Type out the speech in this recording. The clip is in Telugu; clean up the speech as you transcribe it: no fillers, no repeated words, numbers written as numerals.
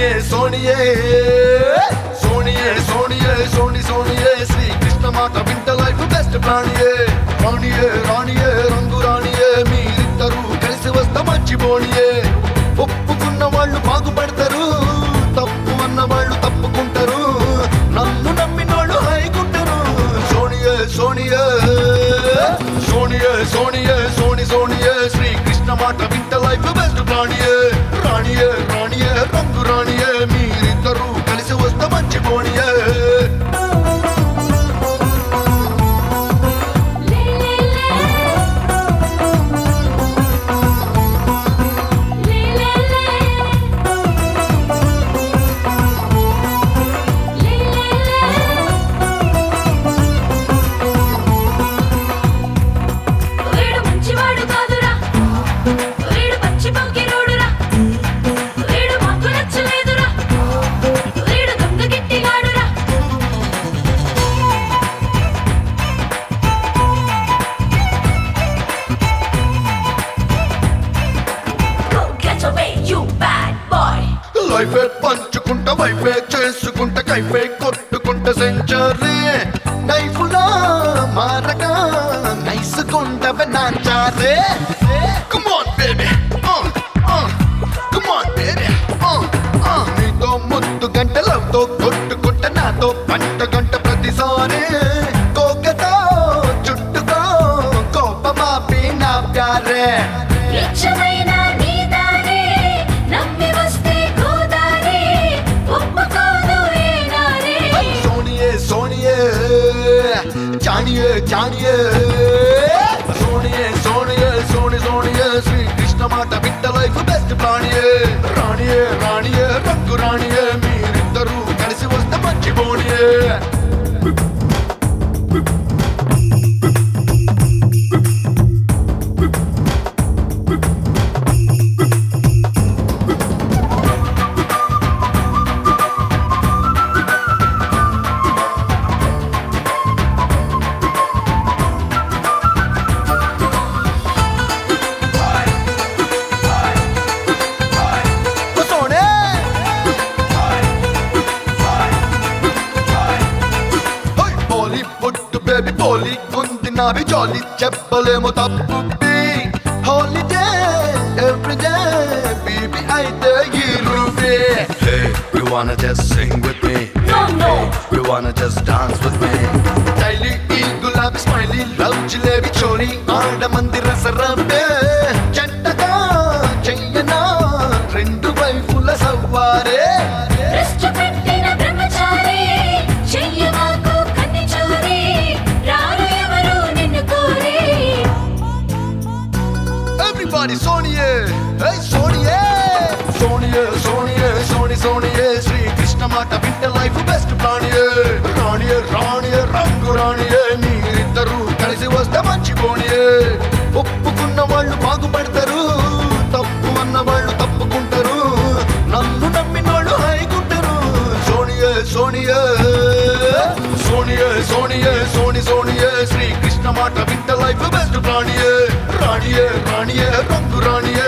సోనియే సోనియే సోనియే సోని సోనియే శ్రీకృష్ణ మాట వింట లైఫ్ బెస్ట్ ప్రాణియే రాణియే రాణియే రంగు రాణియే మీరిద్దరూ కలిసి వస్తా మంచి బోనియే ఒప్పుకున్న వాళ్ళు బాగుపడతారు తప్పు అన్న వాళ్ళు తప్పుకుంటారు నన్ను నమ్మినోళ్ళు హైకుంటారు సోనియే సోనియే సోనియే సోనియే సోని సోనియే శ్రీకృష్ణ మాట వింట లైఫ్ బెస్ట్ ప్రాణియే రాణియే రాణియే రంగు రాణియే మీరిద్దరూ కలిసి వస్తా మంచి బోనియే లైఫే పంచుకుంటా వైఫే చేసుకుంటా కైఫే కొట్టుకుంటా సెంచరీ నైఫ్ లో మారగా నైసుకుంటా నాచారే come on baby come on baby నీతో ముద్దు గంటలతో కొట్టుకుంటా నాతో పంట గంట ప్రతిసారి కోకతో చుట్టుకో కోపమాపి నా ప్యారే जानिए जानिए सोनिए सोनिए सोनी सोनिए श्रीकृष्ण माट विंट लाइफ बेस्ट प्राणिये राणिये राणिये रंगु राणिये मीरिद्दरू कलिसि वस्ते मंची बोनिये బేబీ పోలి కుంది నావి జాలి చెప్పలేము తప్పు హాలిడే ఎవ్రీడే బేబీ అయితే ఈ RuPay Hey, you wanna just sing with me? No. You wanna just dance with me? Daily ఈ గులాబీ స్మైలీ లవ్ జిలేబీ చోరీ ఆడ మంది రసరంపే చెట్టగా చెయ్యనా రెండు వైపుల సవ్వారే Everybody, Sonie, hey Sonie, Sonie, Sonie, Soni, Sonie, Sri Krishna Mata Winter Life best ప్రాణియే రాణియే రాణియే రంగు రాణియే మీరిద్దరూ కలిసి వస్తే మంచి బోనియే ఒప్పుకున్న వాళ్ళు బాగుపడతారు తప్పు అన్న వాళ్ళు తప్పుకుంటారు నన్ను నమ్మినోళ్ళు హైకుంటారు సోనియే సోనియే సోనియే సోనియే సోని సోనియే శ్రీకృష్ణ మాట వింట లైఫ్ బెస్ట్ ప్రాణియే రాణియే రాణియే రంగు రాణియే